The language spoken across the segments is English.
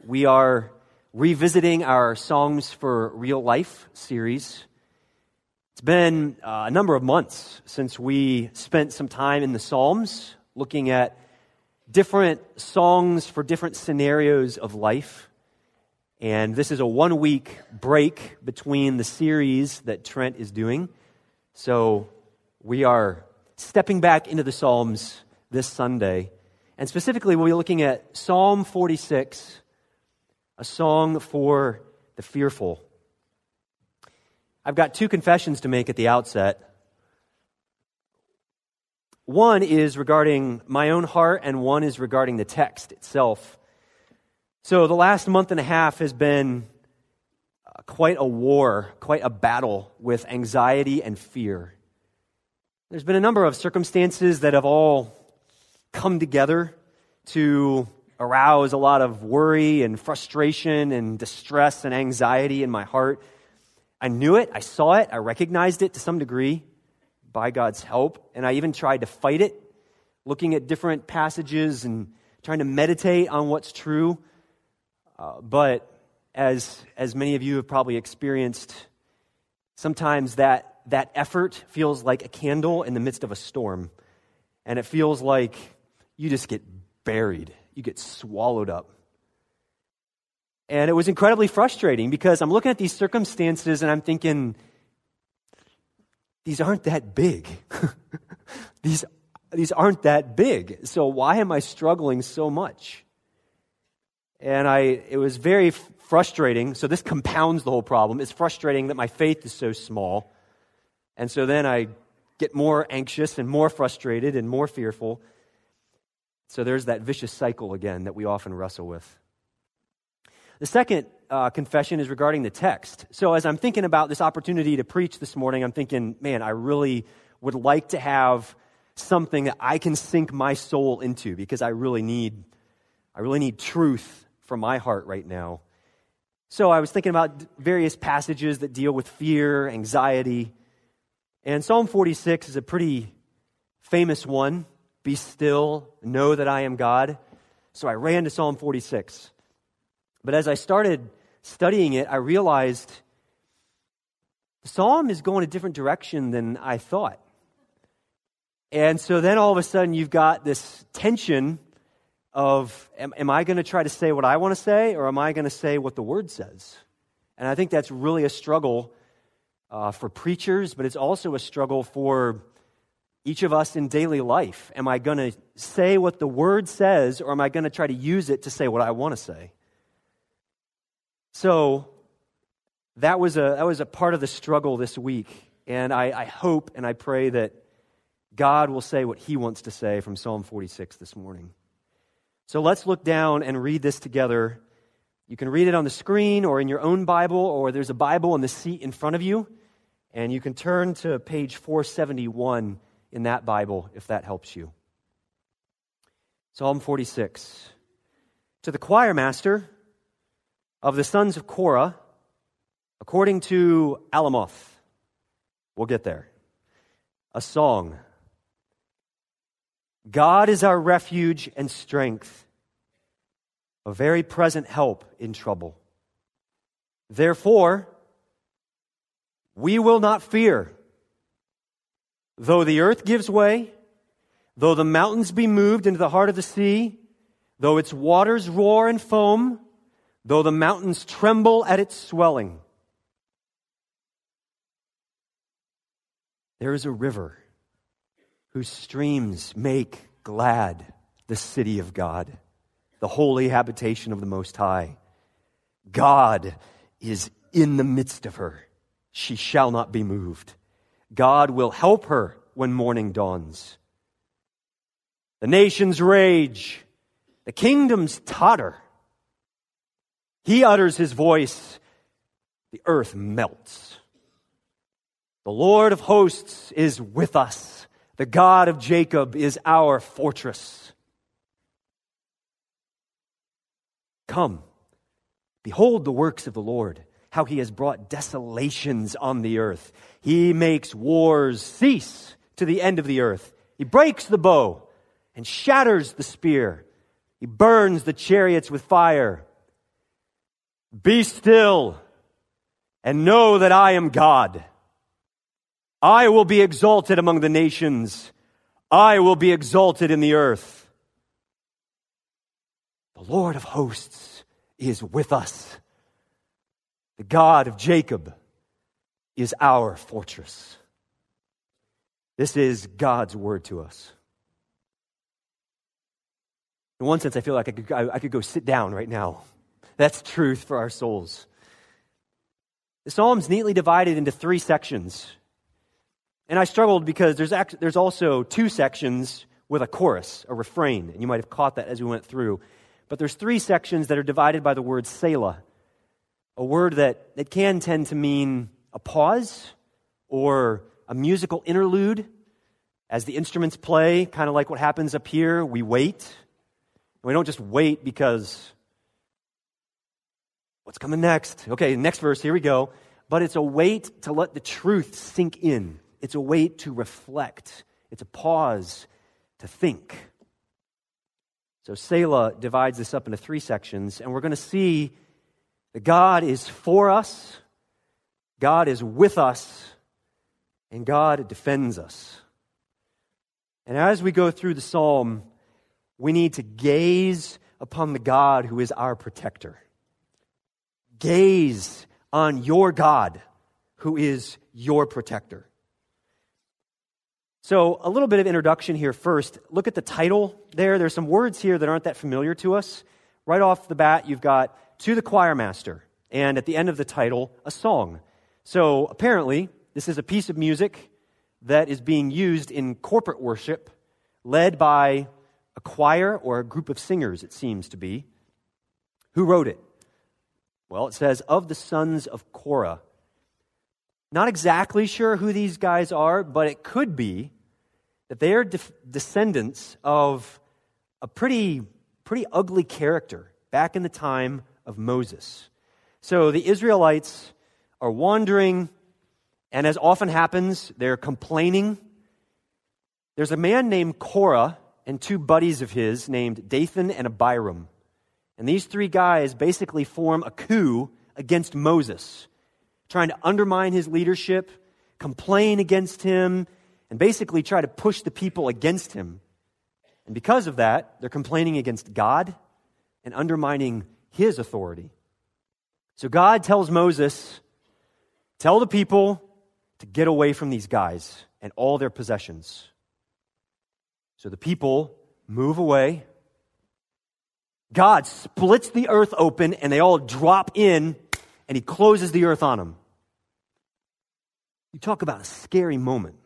We are revisiting our Songs for Real Life series. It's been a number of months since we spent some time in the Psalms looking at different songs for different scenarios of life. And this is a 1-week break between the series that Trent is doing. So we are stepping back into the Psalms this Sunday. And specifically, we'll be looking at Psalm 46, a song for the fearful. I've got 2 confessions to make at the outset. One is regarding my own heart, and one is regarding the text itself. So the last month and a half has been quite a war, quite a battle with anxiety and fear. There's been a number of circumstances that have all come together to arouse a lot of worry and frustration and distress and anxiety in my heart. I knew it, I saw it, I recognized it to some degree by God's help, and I even tried to fight it, looking at different passages and trying to meditate on what's true. But as many of you have probably experienced, sometimes that effort feels like a candle in the midst of a storm, and it feels like you just get buried. You get swallowed up. And it was incredibly frustrating because I'm looking at these circumstances and I'm thinking, these aren't that big. These aren't that big. So why am I struggling so much? And it was very frustrating. So this compounds the whole problem. It's frustrating that my faith is so small. And so then I get more anxious and more frustrated and more fearful. So there's that vicious cycle again that we often wrestle with. The second confession is regarding the text. So as I'm thinking about this opportunity to preach this morning, I'm thinking, man, I really would like to have something that I can sink my soul into because I really need truth from my heart right now. So I was thinking about various passages that deal with fear, anxiety, and Psalm 46 is a pretty famous one. Be still, know that I am God. So I ran to Psalm 46. But as I started studying it, I realized the psalm is going a different direction than I thought. And so then all of a sudden you've got this tension of, am I going to try to say what I want to say, or am I going to say what the Word says? And I think that's really a struggle for preachers, but it's also a struggle for each of us in daily life. Am I going to say what the Word says, or am I going to try to use it to say what I want to say? So that was a part of the struggle this week, and I hope and I pray that God will say what He wants to say from Psalm 46 this morning. So let's look down and read this together. You can read it on the screen or in your own Bible, or there's a Bible in the seat in front of you, and you can turn to page 471 in that Bible if that helps you. Psalm 46. To the choir master of the sons of Korah, according to Alamoth. We'll get there. A song. God is our refuge and strength, a very present help in trouble. Therefore, we will not fear. Though the earth gives way, though the mountains be moved into the heart of the sea, though its waters roar and foam, though the mountains tremble at its swelling. There is a river whose streams make glad the city of God, the holy habitation of the Most High. God is in the midst of her. She shall not be moved. God will help her when morning dawns. The nations rage. The kingdoms totter. He utters His voice. The earth melts. The Lord of hosts is with us. The God of Jacob is our fortress. Come, behold the works of the Lord, how He has brought desolations on the earth. He makes wars cease to the end of the earth. He breaks the bow and shatters the spear. He burns the chariots with fire. Be still and know that I am God. I will be exalted among the nations. I will be exalted in the earth. The Lord of hosts is with us. The God of Jacob is our fortress. This is God's word to us. In one sense, I feel like I could go sit down right now. That's truth for our souls. The Psalm's neatly divided into 3 sections. And I struggled because there's also 2 sections with a chorus, a refrain. And you might have caught that as we went through. But there's 3 sections that are divided by the word Selah, a word that can tend to mean a pause or a musical interlude. As the instruments play, kind of like what happens up here, we wait. We don't just wait because what's coming next? Okay, next verse, here we go. But it's a wait to let the truth sink in. It's a wait to reflect. It's a pause to think. So Selah divides this up into 3 sections, and we're going to see that God is for us, God is with us, and God defends us. And as we go through the psalm, we need to gaze upon the God who is our protector. Gaze on your God who is your protector. So a little bit of introduction here first. Look at the title there. There's some words here that aren't that familiar to us. Right off the bat, you've got to the choir master. And at the end of the title, a song. So apparently, this is a piece of music that is being used in corporate worship, led by a choir or a group of singers, it seems to be. Who wrote it? Well, it says, of the sons of Korah. Not exactly sure who these guys are, but it could be that they are descendants of a pretty ugly character back in the time of Moses. So the Israelites are wandering, and as often happens, they're complaining. There's a man named Korah and 2 buddies of his named Dathan and Abiram. And these 3 guys basically form a coup against Moses, trying to undermine his leadership, complain against him, and basically try to push the people against him. And because of that, they're complaining against God and undermining his authority. So God tells Moses, tell the people to get away from these guys and all their possessions. So the people move away. God splits the earth open and they all drop in and he closes the earth on them. You talk about a scary moment.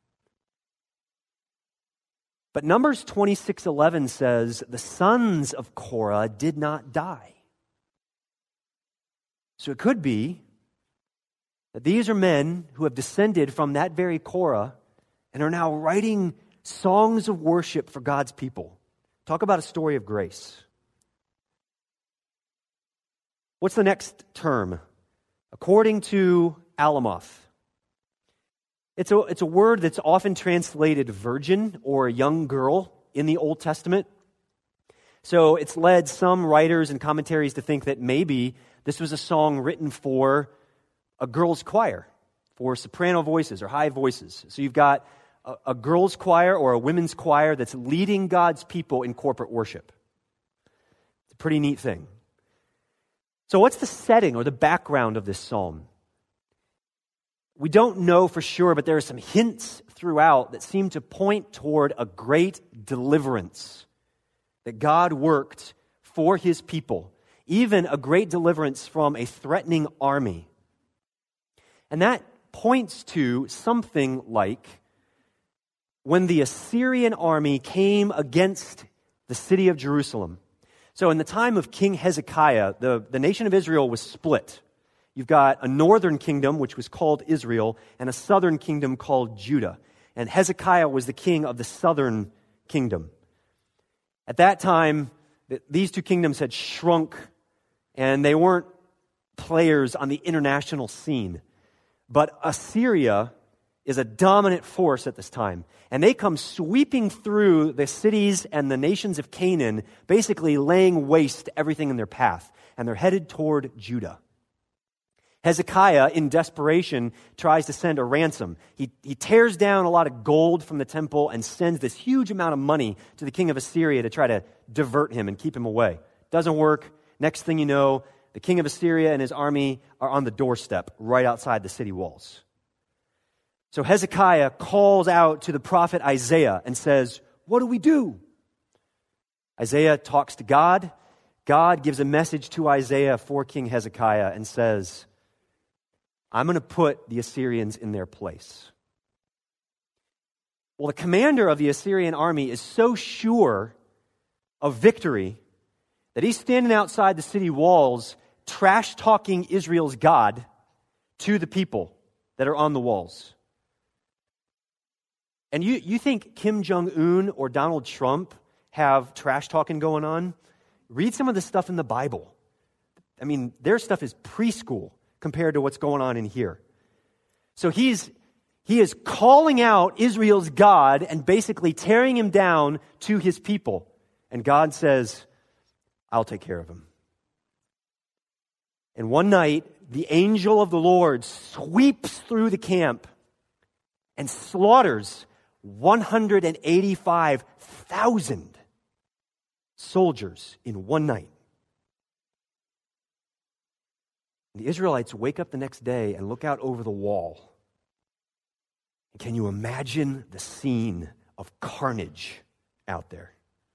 But Numbers 26:11 says, the sons of Korah did not die. So it could be that these are men who have descended from that very Korah and are now writing songs of worship for God's people. Talk about a story of grace. What's the next term? According to Alamoth. It's a word that's often translated virgin or young girl in the Old Testament. So it's led some writers and commentaries to think that maybe this was a song written for a girls' choir, for soprano voices or high voices. So you've got a girls' choir or a women's choir that's leading God's people in corporate worship. It's a pretty neat thing. So what's the setting or the background of this psalm? We don't know for sure, but there are some hints throughout that seem to point toward a great deliverance that God worked for his people, even a great deliverance from a threatening army. And that points to something like when the Assyrian army came against the city of Jerusalem. So in the time of King Hezekiah, the nation of Israel was split. You've got a northern kingdom, which was called Israel, and a southern kingdom called Judah. And Hezekiah was the king of the southern kingdom. At that time, these 2 kingdoms had shrunk, and they weren't players on the international scene. But Assyria is a dominant force at this time. And they come sweeping through the cities and the nations of Canaan, basically laying waste to everything in their path. and they're headed toward Judah. Hezekiah, in desperation, tries to send a ransom. He tears down a lot of gold from the temple and sends this huge amount of money to the king of Assyria to try to divert him and keep him away. Doesn't work. Next thing you know, the king of Assyria and his army are on the doorstep right outside the city walls. So Hezekiah calls out to the prophet Isaiah and says, "What do we do?" Isaiah talks to God. God gives a message to Isaiah for King Hezekiah and says, "I'm going to put the Assyrians in their place." Well, the commander of the Assyrian army is so sure of victory that he's standing outside the city walls trash-talking Israel's God to the people that are on the walls. And you think Kim Jong-un or Donald Trump have trash-talking going on? Read some of the stuff in the Bible. I mean, their stuff is preschool compared to what's going on in here. So he is calling out Israel's God and basically tearing him down to his people. And God says, "I'll take care of him." And one night, the angel of the Lord sweeps through the camp and slaughters 185,000 soldiers in one night. The Israelites wake up the next day and look out over the wall. And can you imagine the scene of carnage out there?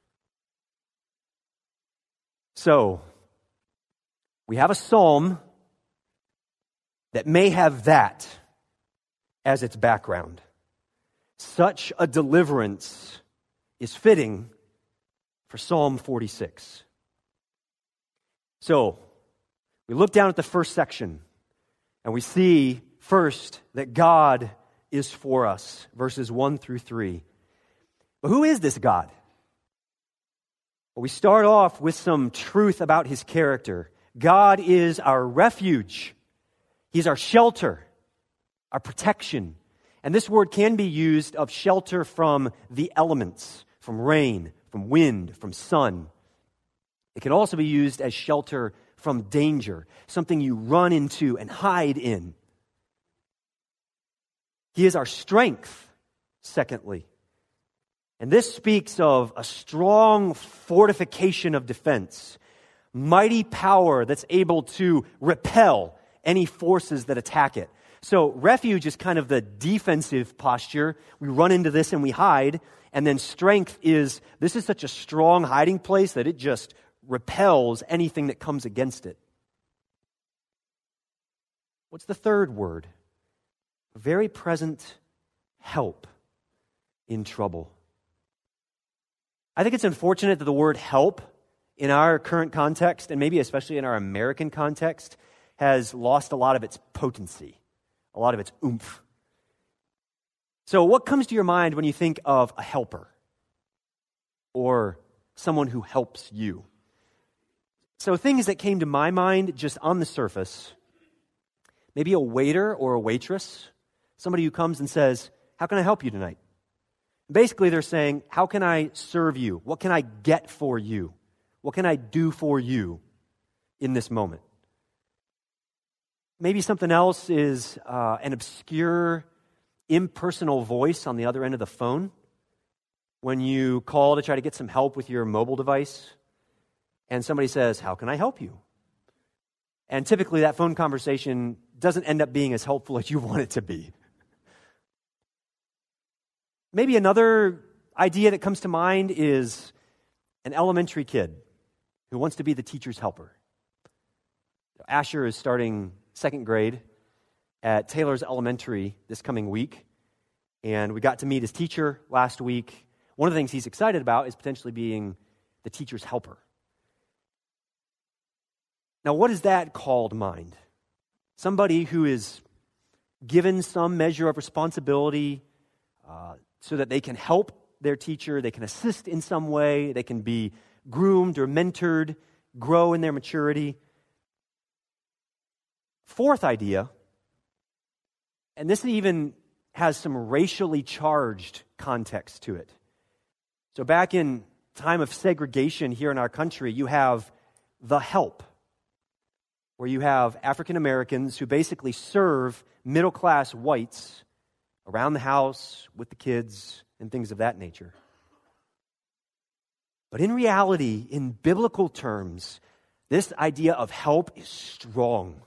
So, we have a psalm that may have that as its background. Such a deliverance is fitting for Psalm 46. So, we look down at the first section, and we see first that God is for us, verses 1 through 3. But who is this God? Well, we start off with some truth about his character. God is our refuge. He's our shelter, our protection. And this word can be used of shelter from the elements, from rain, from wind, from sun. It can also be used as shelter from danger, something you run into and hide in. He is our strength, secondly. And this speaks of a strong fortification of defense, mighty power that's able to repel any forces that attack it. So refuge is kind of the defensive posture. We run into this and we hide. And then strength is, this is such a strong hiding place that it just repels anything that comes against it. What's the third word? Very present help in trouble. I think it's unfortunate that the word help in our current context, and maybe especially in our American context, has lost a lot of its potency, a lot of its oomph. So what comes to your mind when you think of a helper or someone who helps you? So things that came to my mind just on the surface, maybe a waiter or a waitress, somebody who comes and says, "How can I help you tonight?" Basically, they're saying, "How can I serve you? What can I get for you? What can I do for you in this moment?" Maybe something else is an obscure, impersonal voice on the other end of the phone when you call to try to get some help with your mobile device, and somebody says, "How can I help you?" And typically that phone conversation doesn't end up being as helpful as you want it to be. Maybe another idea that comes to mind is an elementary kid who wants to be the teacher's helper. Asher is starting second grade at Taylor's Elementary this coming week, and we got to meet his teacher last week. One of the things he's excited about is potentially being the teacher's helper. Now, what is that call to mind? Somebody who is given some measure of responsibility so that they can help their teacher, they can assist in some way, they can be groomed or mentored, grow in their maturity. Fourth idea, and this even has some racially charged context to it. So back in time of segregation here in our country, you have the help, where you have African Americans who basically serve middle-class whites around the house with the kids and things of that nature. But in reality, in biblical terms, this idea of help is strong.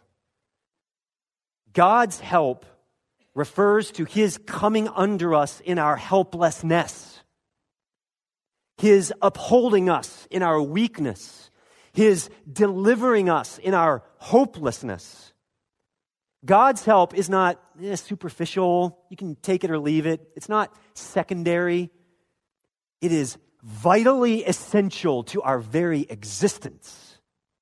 God's help refers to His coming under us in our helplessness, His upholding us in our weakness, His delivering us in our hopelessness. God's help is not superficial. You can take it or leave it. It's not secondary. It is vitally essential to our very existence.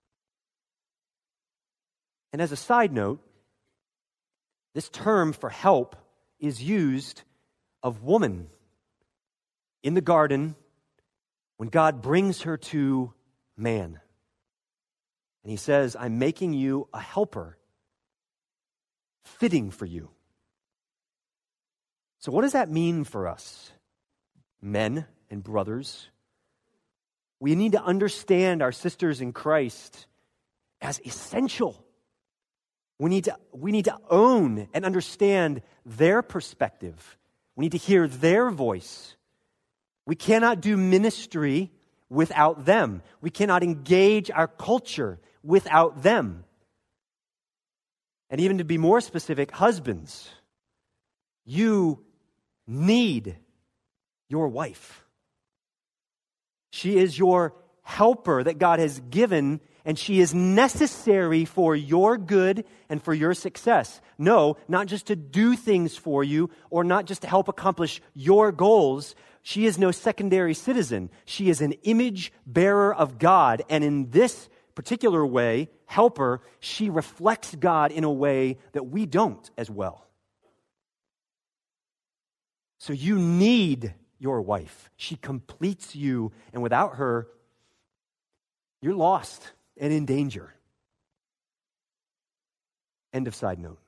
And as a side note, this term for help is used of woman in the garden when God brings her to man. And He says, I'm making you a helper fitting for you. So what does that mean for us, men and brothers? We need to understand our sisters in Christ as essential. We need to own and understand their perspective. We need to hear their voice. We cannot do ministry without them. We cannot engage our culture without them. And even to be more specific, husbands, you need your wife. She is your helper that God has given, and she is necessary for your good and for your success. No, not just to do things for you or not just to help accomplish your goals. She is no secondary citizen. She is an image bearer of God, and in this particular way, helper, she reflects God in a way that we don't as well. So you need your wife. She completes you, and without her, you're lost and in danger. End of side note.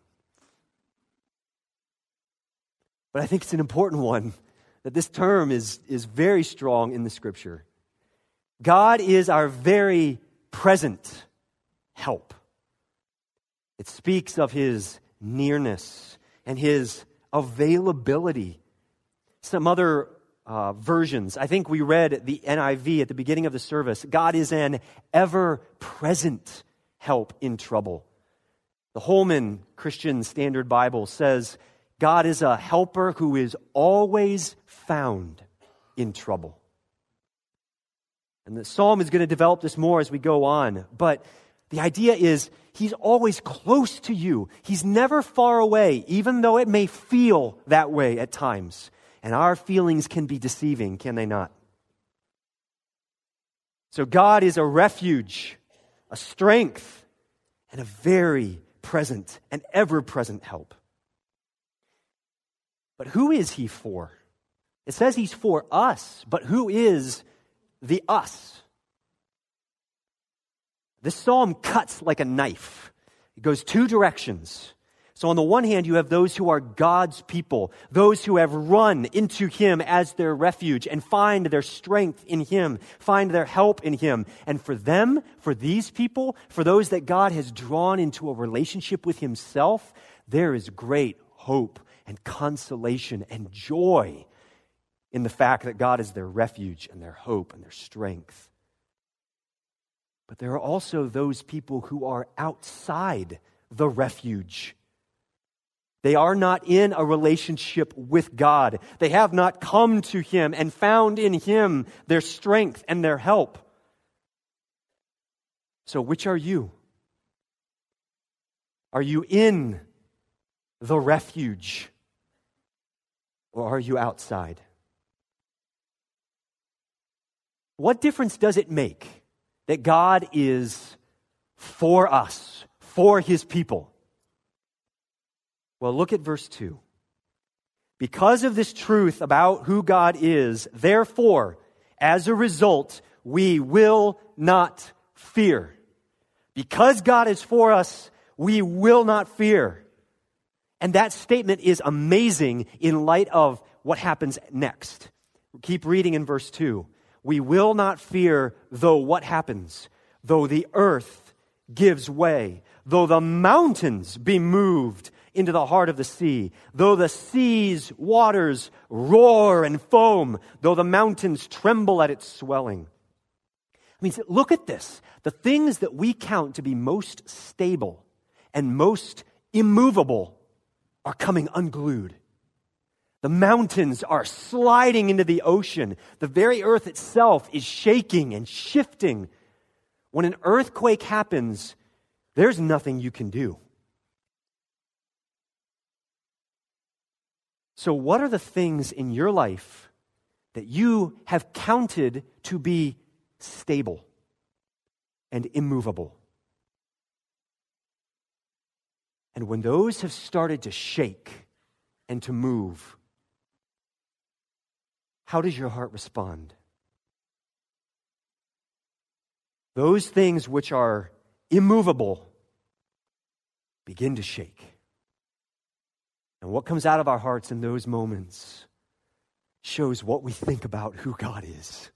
But I think it's an important one, that this term is very strong in the Scripture. God is our very present help. It speaks of His nearness and His availability. Some other versions, I think we read the NIV at the beginning of the service, God is an ever-present help in trouble. The Holman Christian Standard Bible says, God is a helper who is always found in trouble. And the psalm is going to develop this more as we go on. But the idea is He's always close to you. He's never far away, even though it may feel that way at times. And our feelings can be deceiving, can they not? So God is a refuge, a strength, and a very present and ever-present help. But who is He for? It says He's for us, but who is the us? This psalm cuts like a knife. It goes two directions. So on the one hand, you have those who are God's people, those who have run into Him as their refuge and find their strength in Him, find their help in Him. And for them, for these people, for those that God has drawn into a relationship with Himself, there is great hope and consolation and joy in the fact that God is their refuge and their hope and their strength. But there are also those people who are outside the refuge. They are not in a relationship with God. They have not come to Him and found in Him their strength and their help. So which are you? Are you in the refuge, or are you outside? What difference does it make that God is for us, for His people? Well, look at verse 2. Because of this truth about who God is, therefore, as a result, we will not fear. Because God is for us, we will not fear. And that statement is amazing in light of what happens next. Keep reading in verse 2. We will not fear, though what happens? Though the earth gives way, though the mountains be moved into the heart of the sea, though the sea's waters roar and foam, though the mountains tremble at its swelling. I mean, look at this. The things that we count to be most stable and most immovable are coming unglued. The mountains are sliding into the ocean. The very earth itself is shaking and shifting. When an earthquake happens, there's nothing you can do. So what are the things in your life that you have counted to be stable and immovable? And when those have started to shake and to move, how does your heart respond? Those things which are immovable begin to shake. And what comes out of our hearts in those moments shows what we think about who God is.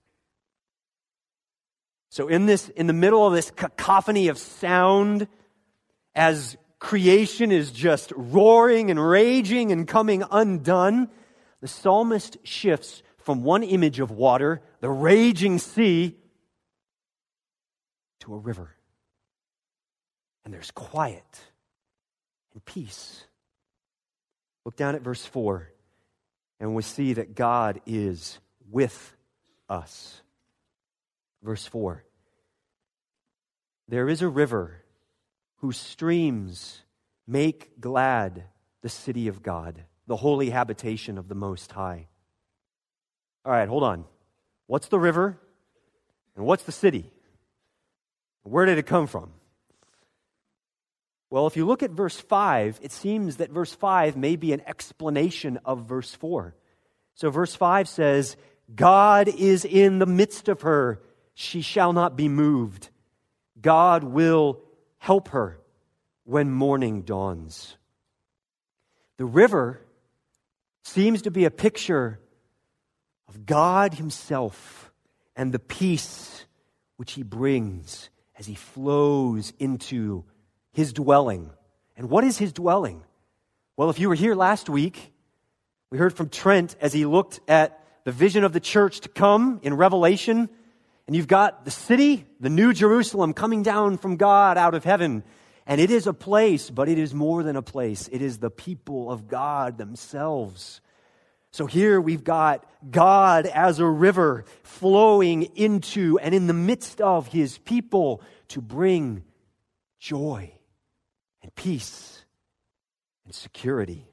So in the middle of this cacophony of sound, as creation is just roaring and raging and coming undone, the psalmist shifts from one image of water, the raging sea, to a river. And there's quiet and peace. Look down at verse 4, and we see that God is with us. Verse 4. There is a river whose streams make glad the city of God, the holy habitation of the Most High. All right, hold on. What's the river? And what's the city? Where did it come from? Well, if you look at verse 5, it seems that verse 5 may be an explanation of verse 4. So verse 5 says, God is in the midst of her. She shall not be moved. God will help her when morning dawns. The river seems to be a picture of God himself and the peace which he brings as he flows into his dwelling. And what is his dwelling? Well, if you were here last week, we heard from Trent as he looked at the vision of the church to come in Revelation. And you've got the city, the New Jerusalem, coming down from God out of heaven. And it is a place, but it is more than a place. It is the people of God themselves. So here we've got God as a river flowing into and in the midst of his people to bring joy and peace and security.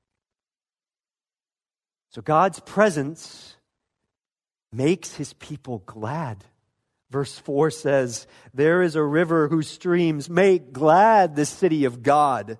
So God's presence makes his people glad. Verse 4 says, there is a river whose streams make glad the city of God.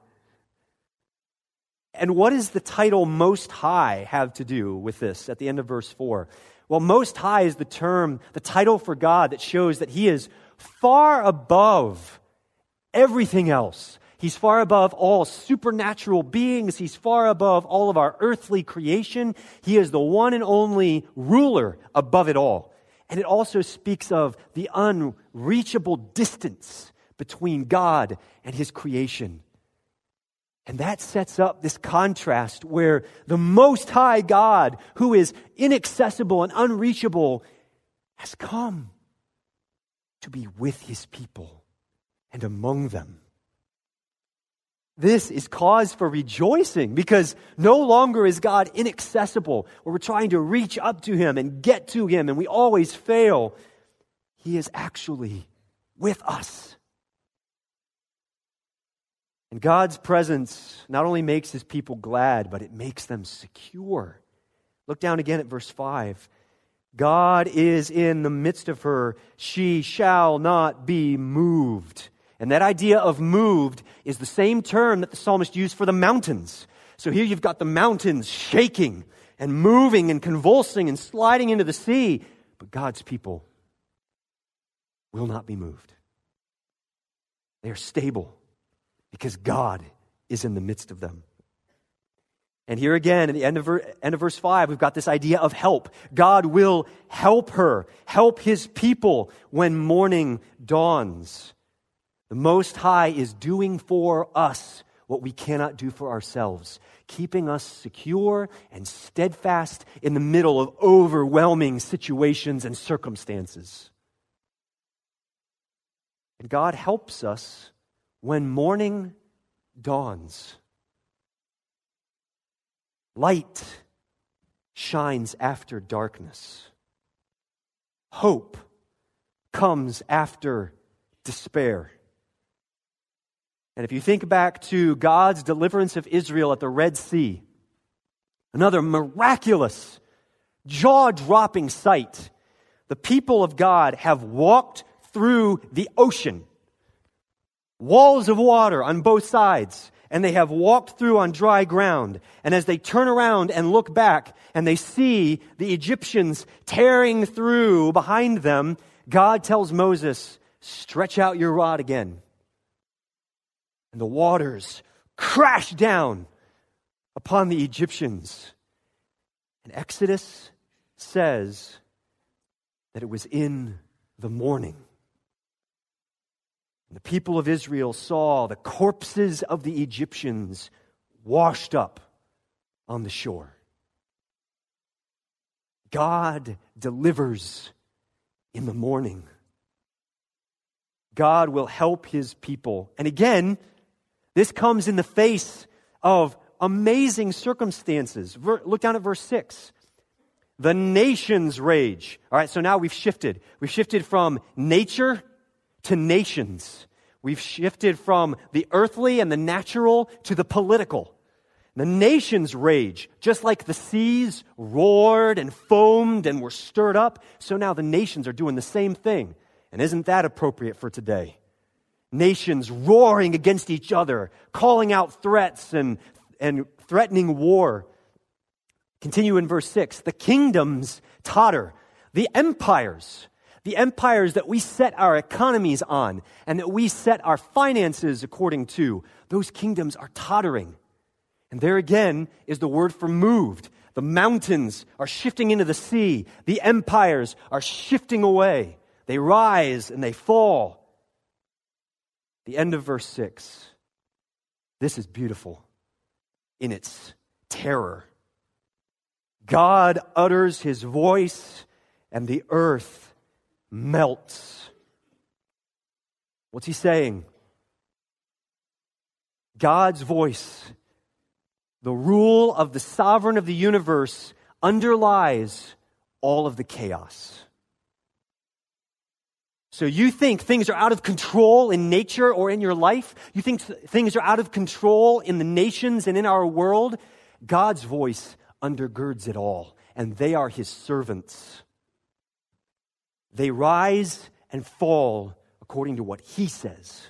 And what does the title Most High have to do with this at the end of verse 4? Well, Most High is the title for God that shows that he is far above everything else. He's far above all supernatural beings. He's far above all of our earthly creation. He is the one and only ruler above it all. And it also speaks of the unreachable distance between God and his creation. And that sets up this contrast where the Most High God, who is inaccessible and unreachable, has come to be with his people and among them. This is cause for rejoicing because no longer is God inaccessible, where we're trying to reach up to him and get to him and we always fail. He is actually with us. And God's presence not only makes his people glad, but it makes them secure. Look down again at verse 5. God is in the midst of her. She shall not be moved. And that idea of moved is the same term that the psalmist used for the mountains. So here you've got the mountains shaking and moving and convulsing and sliding into the sea. But God's people will not be moved. They are stable because God is in the midst of them. And here again, at the end of verse 5, we've got this idea of help. God will help her, help his people when morning dawns. The Most High is doing for us what we cannot do for ourselves, keeping us secure and steadfast in the middle of overwhelming situations and circumstances. And God helps us when morning dawns. Light shines after darkness. Hope comes after despair. And if you think back to God's deliverance of Israel at the Red Sea, another miraculous, jaw-dropping sight. The people of God have walked through the ocean, walls of water on both sides, and they have walked through on dry ground. And as they turn around and look back, and they see the Egyptians tearing through behind them, God tells Moses, "Stretch out your rod again." And the waters crash down upon the Egyptians. And Exodus says that it was in the morning. And the people of Israel saw the corpses of the Egyptians washed up on the shore. God delivers in the morning. God will help his people. And again, this comes in the face of amazing circumstances. Look down at verse 6. The nations rage. All right, so now we've shifted. We've shifted from nature to nations. We've shifted from the earthly and the natural to the political. The nations rage. Just like the seas roared and foamed and were stirred up, so now the nations are doing the same thing. And isn't that appropriate for today? Nations roaring against each other, calling out threats and threatening war. Continue in verse 6. The kingdoms totter. The empires that we set our economies on and that we set our finances according to, those kingdoms are tottering. And there again is the word for moved. The mountains are shifting into the sea. The empires are shifting away. They rise and they fall. The end of verse 6. This is beautiful in its terror. God utters his voice and the earth melts. What's he saying? God's voice, the rule of the sovereign of the universe, underlies all of the chaos. So you think things are out of control in nature or in your life? You think things are out of control in the nations and in our world? God's voice undergirds it all, and they are his servants. They rise and fall according to what he says.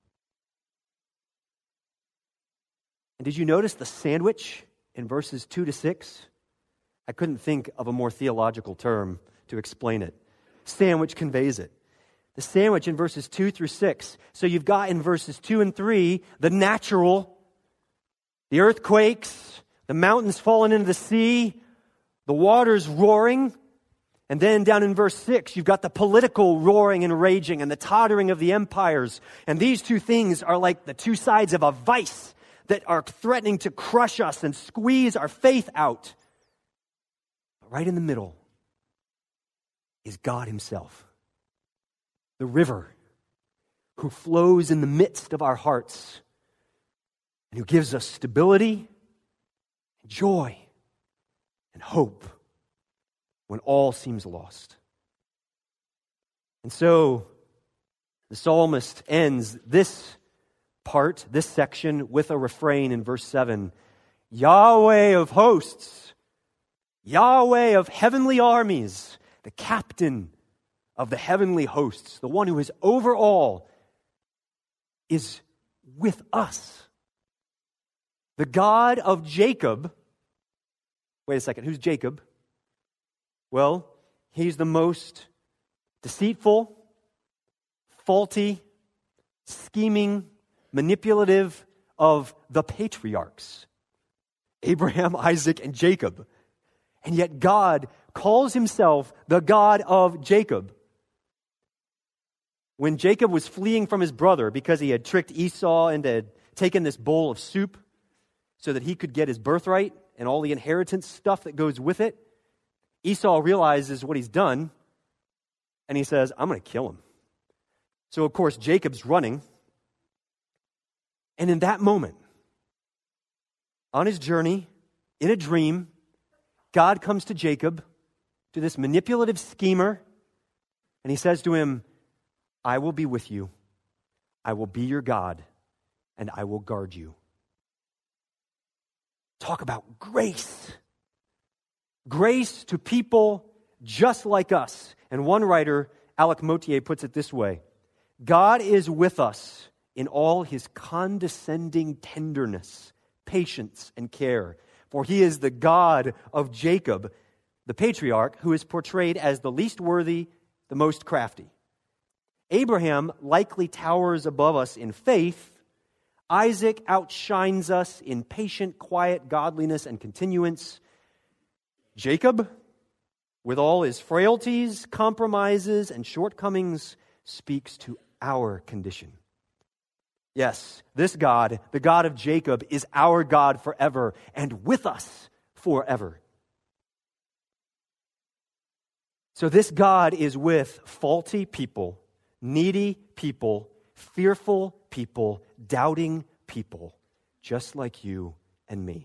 And did you notice the sandwich in verses 2 to 6? I couldn't think of a more theological term to explain it. Sandwich conveys it. The sandwich in verses 2 through 6. So you've got in verses 2 and 3, the natural, the earthquakes, the mountains falling into the sea, the waters roaring. And then down in verse 6, you've got the political roaring and raging and the tottering of the empires. And these two things are like the two sides of a vice that are threatening to crush us and squeeze our faith out. But right in the middle is God himself. The river who flows in the midst of our hearts and who gives us stability, joy, and hope when all seems lost. And so the psalmist ends this part, this section, with a refrain in verse 7. Yahweh of hosts, Yahweh of heavenly armies, the captain of the heavenly hosts, the one who is over all, is with us. The God of Jacob. Wait a second, who's Jacob? Well, he's the most deceitful, faulty, scheming, manipulative of the patriarchs, Abraham, Isaac, and Jacob. And yet God calls himself the God of Jacob. When Jacob was fleeing from his brother because he had tricked Esau into taking this bowl of soup so that he could get his birthright and all the inheritance stuff that goes with it, Esau realizes what he's done, and he says, I'm going to kill him. So, of course, Jacob's running. And in that moment, on his journey, in a dream, God comes to Jacob, to this manipulative schemer, and he says to him, I will be with you. I will be your God, and I will guard you. Talk about grace. Grace to people just like us. And one writer, Alec Motier, puts it this way: God is with us in all his condescending tenderness, patience, and care. For he is the God of Jacob, the patriarch, who is portrayed as the least worthy, the most crafty. Abraham likely towers above us in faith. Isaac outshines us in patient, quiet godliness and continuance. Jacob, with all his frailties, compromises, and shortcomings, speaks to our condition. Yes, this God, the God of Jacob, is our God forever and with us forever. So this God is with faulty people, needy people, fearful people, doubting people, just like you and me.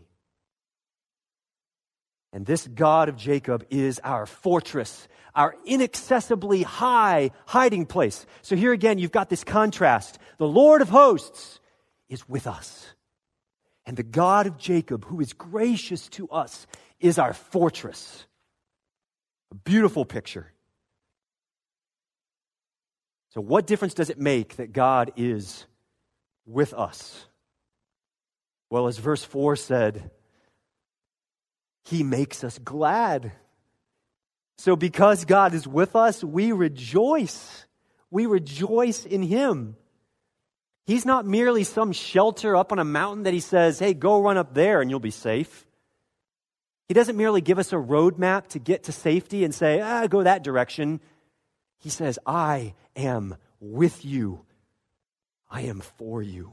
And this God of Jacob is our fortress, our inaccessibly high hiding place. So here again, you've got this contrast. The Lord of hosts is with us. And the God of Jacob, who is gracious to us, is our fortress. A beautiful picture. So what difference does it make that God is with us? Well, as verse 4 said, he makes us glad. So because God is with us, we rejoice. We rejoice in him. He's not merely some shelter up on a mountain that he says, hey, go run up there and you'll be safe. He doesn't merely give us a roadmap to get to safety and say, go that direction. He says, I am with you. I am for you.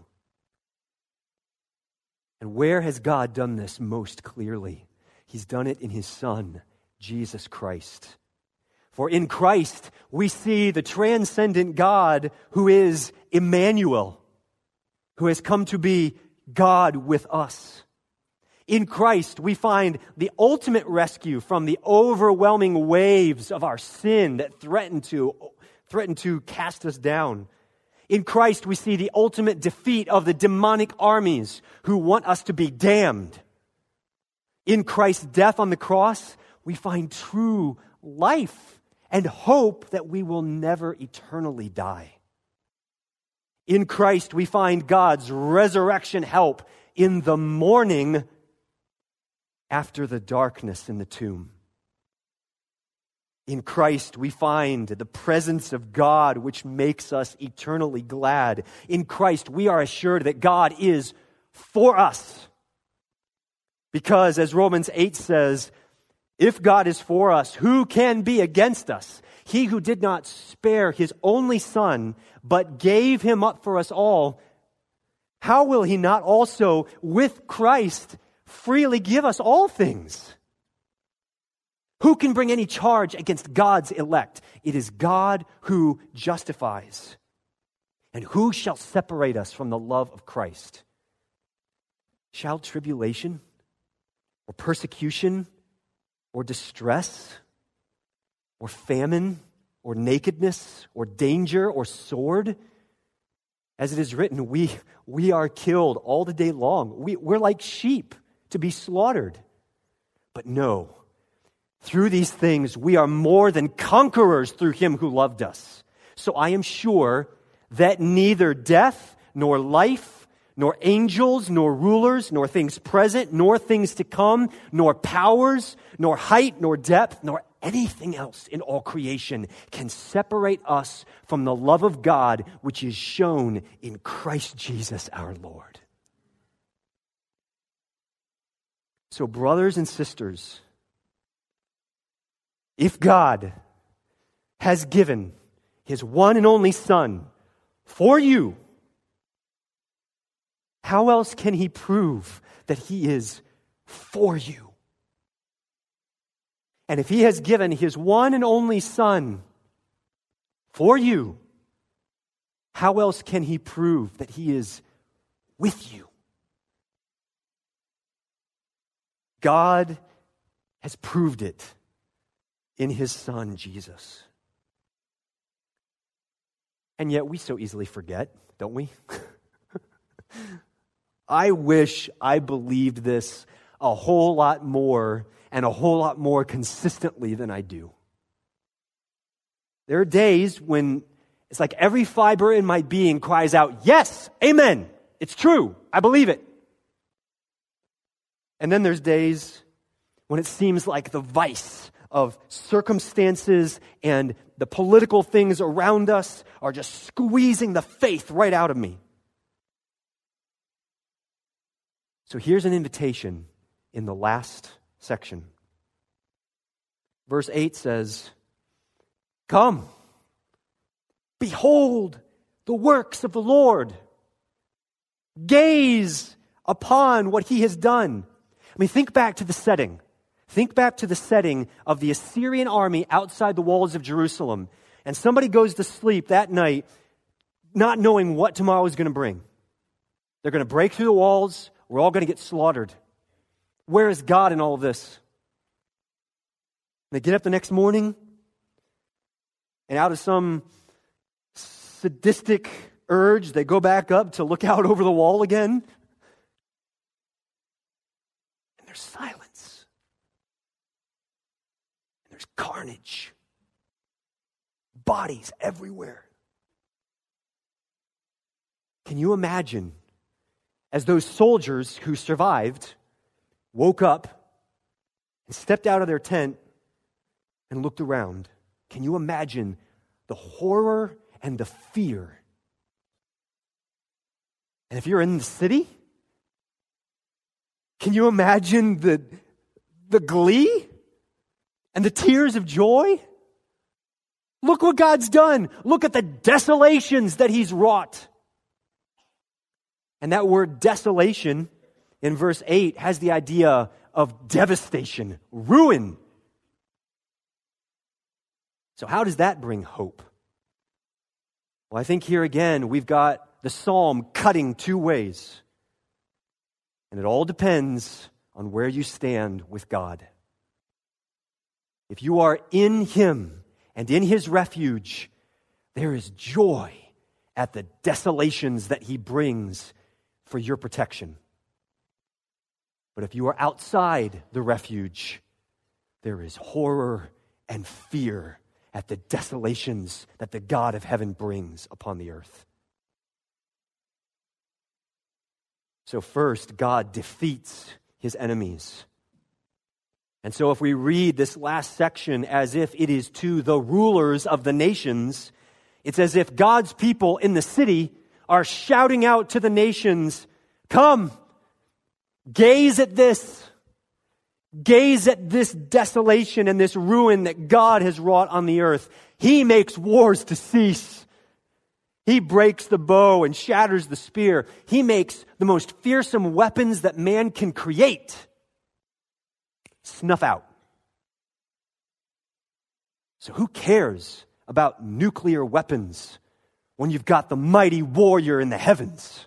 And where has God done this most clearly? He's done it in his Son, Jesus Christ. For in Christ, we see the transcendent God who is Emmanuel, who has come to be God with us. In Christ, we find the ultimate rescue from the overwhelming waves of our sin that threaten to cast us down. In Christ, we see the ultimate defeat of the demonic armies who want us to be damned. In Christ's death on the cross, we find true life and hope that we will never eternally die. In Christ, we find God's resurrection help in the morning after the darkness in the tomb. In Christ, we find the presence of God, which makes us eternally glad. In Christ, we are assured that God is for us. Because, as Romans 8 says, if God is for us, who can be against us? He who did not spare his only Son, but gave him up for us all, how will he not also, with Christ, freely give us all things? Who can bring any charge against God's elect? It is God who justifies. And who shall separate us from the love of Christ? Shall tribulation, or persecution, or distress, or famine, or nakedness, or danger, or sword? As it is written, we are killed all the day long. We're like sheep to be slaughtered. But no, through these things we are more than conquerors through him who loved us. So I am sure that neither death, nor life, nor angels, nor rulers, nor things present, nor things to come, nor powers, nor height, nor depth, nor anything else in all creation can separate us from the love of God which is shown in Christ Jesus our Lord. So, brothers and sisters, if God has given his one and only Son for you, how else can he prove that he is for you? And if he has given his one and only Son for you, how else can he prove that he is with you? God has proved it in his Son, Jesus. And yet we so easily forget, don't we? I wish I believed this a whole lot more and a whole lot more consistently than I do. There are days when it's like every fiber in my being cries out, yes, amen, it's true, I believe it. And then there's days when it seems like the vice of circumstances and the political things around us are just squeezing the faith right out of me. So here's an invitation in the last section. Verse 8 says, come, behold the works of the Lord. Gaze upon what he has done. I mean, think back to the setting. Think back to the setting of the Assyrian army outside the walls of Jerusalem. And somebody goes to sleep that night not knowing what tomorrow is going to bring. They're going to break through the walls. We're all going to get slaughtered. Where is God in all of this? They get up the next morning, and out of some sadistic urge, they go back up to look out over the wall again. And there's silence. And there's carnage. Bodies everywhere. Can you imagine, as those soldiers who survived woke up and stepped out of their tent and looked around, can you imagine the horror and the fear? And if you're in the city, can you imagine the glee and the tears of joy? Look what God's done. Look at the desolations that he's wrought. And that word desolation in verse 8 has the idea of devastation, ruin. So how does that bring hope? Well, I think here again, we've got the psalm cutting two ways. And it all depends on where you stand with God. If you are in him and in his refuge, there is joy at the desolations that he brings for your protection. But if you are outside the refuge, there is horror and fear at the desolations that the God of heaven brings upon the earth. So first, God defeats his enemies. And so if we read this last section as if it is to the rulers of the nations, it's as if God's people in the city are shouting out to the nations, come, gaze at this. Gaze at this desolation and this ruin that God has wrought on the earth. He makes wars to cease. He breaks the bow and shatters the spear. He makes the most fearsome weapons that man can create snuff out. So who cares about nuclear weapons when you've got the mighty warrior in the heavens?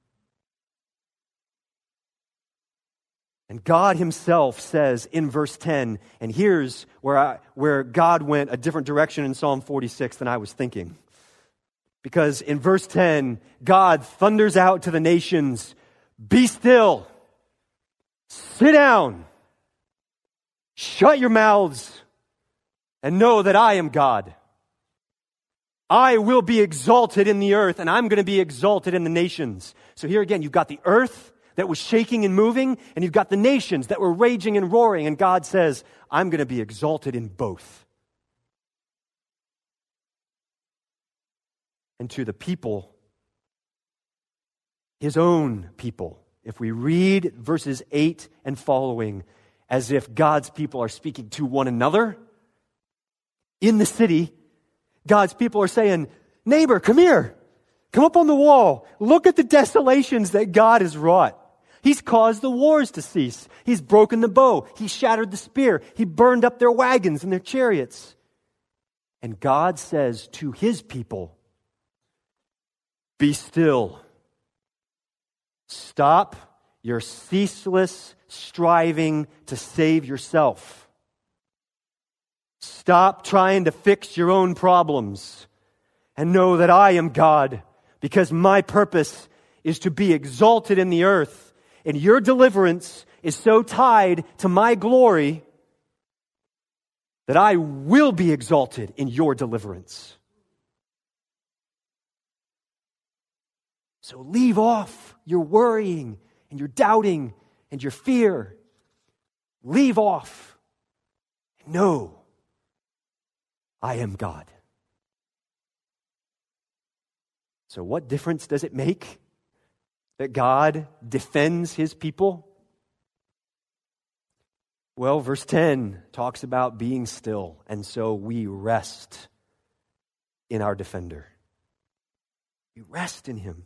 And God himself says in verse 10, and here's where God went a different direction in Psalm 46 than I was thinking. Because in verse 10, God thunders out to the nations, be still, sit down, shut your mouths, and know that I am God. I will be exalted in the earth, and I'm going to be exalted in the nations. So here again, you've got the earth that was shaking and moving, and you've got the nations that were raging and roaring, and God says, I'm going to be exalted in both. And to the people, his own people, if we read verses 8 and following as if God's people are speaking to one another, in the city, God's people are saying, neighbor, come here. Come up on the wall. Look at the desolations that God has wrought. He's caused the wars to cease. He's broken the bow. He shattered the spear. He burned up their wagons and their chariots. And God says to his people, be still. Stop your ceaseless striving to save yourself. Stop trying to fix your own problems and know that I am God, because my purpose is to be exalted in the earth, and your deliverance is so tied to my glory that I will be exalted in your deliverance. So leave off your worrying and your doubting and your fear. Leave off. No, I am God. So what difference does it make that God defends his people? Well, verse 10 talks about being still, and so we rest in our defender. We rest in him.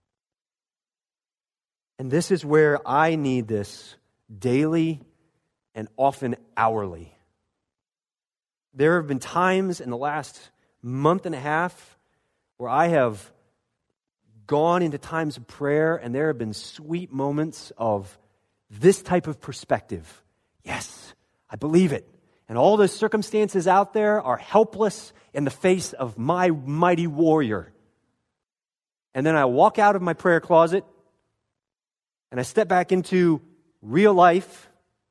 And this is where I need this daily and often hourly. There have been times in the last month and a half where I have gone into times of prayer, and there have been sweet moments of this type of perspective. Yes, I believe it. And all the circumstances out there are helpless in the face of my mighty warrior. And then I walk out of my prayer closet and I step back into real life,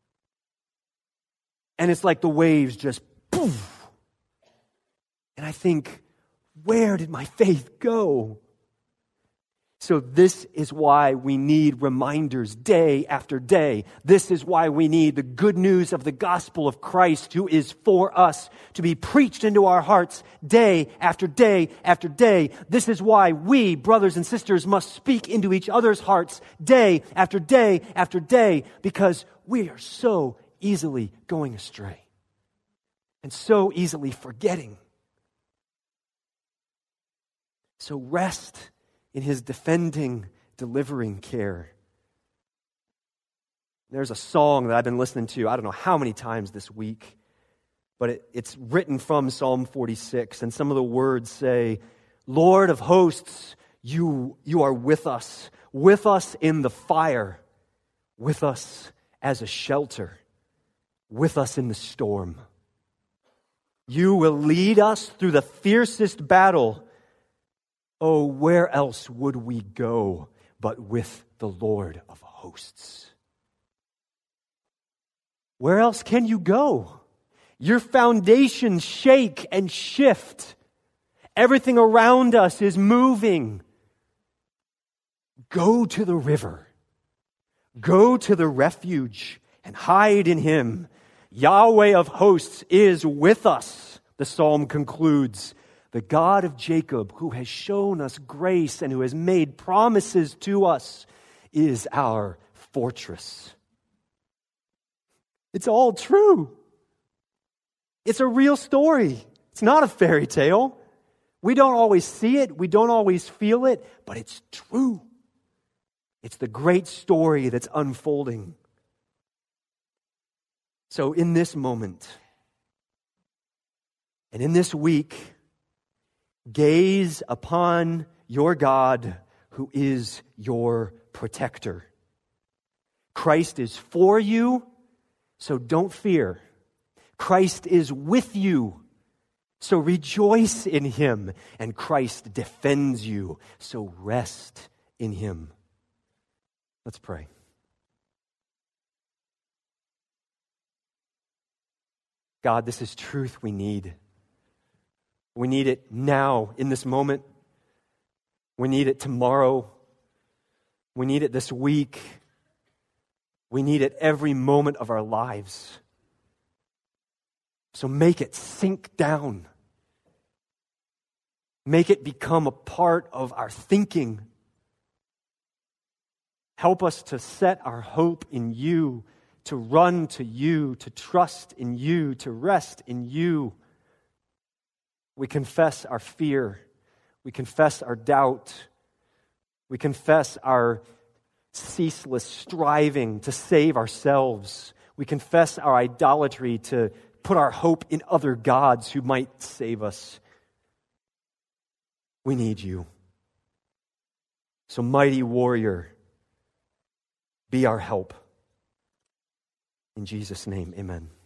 and it's like the waves just poof. And I think, where did my faith go? So this is why we need reminders day after day. This is why we need the good news of the gospel of Christ, who is for us, to be preached into our hearts day after day after day. This is why we, brothers and sisters, must speak into each other's hearts day after day after day, because we are so easily going astray and so easily forgetting. So rest in his defending, delivering care. There's a song that I've been listening to, I don't know how many times this week, but it's written from Psalm 46, and some of the words say, Lord of hosts, you are with us in the fire, with us as a shelter, with us in the storm. You will lead us through the fiercest battle. Oh, where else would we go but with the Lord of hosts? Where else can you go? Your foundations shake and shift. Everything around us is moving. Go to the river. Go to the refuge and hide in him. Yahweh of hosts is with us, the psalm concludes. The God of Jacob, who has shown us grace and who has made promises to us, is our fortress. It's all true. It's a real story. It's not a fairy tale. We don't always see it. We don't always feel it, but it's true. It's the great story that's unfolding. So in this moment and in this week, gaze upon your God, who is your protector. Christ is for you, so don't fear. Christ is with you, so rejoice in him. And Christ defends you, so rest in him. Let's pray. God, this is truth we need. We need it now, in this moment. We need it tomorrow. We need it this week. We need it every moment of our lives. So make it sink down. Make it become a part of our thinking. Help us to set our hope in you, to run to you, to trust in you, to rest in you. We confess our fear. We confess our doubt. We confess our ceaseless striving to save ourselves. We confess our idolatry to put our hope in other gods who might save us. We need you. So, mighty warrior, be our help. In Jesus' name, amen.